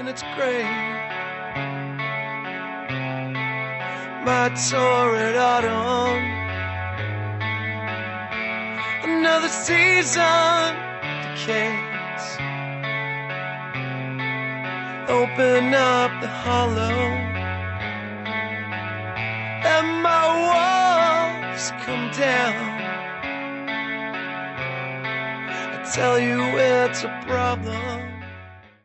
and it's great. My torrid autumn, another season decays. Open up the hollow, let my walls come down. I tell you it's a problem.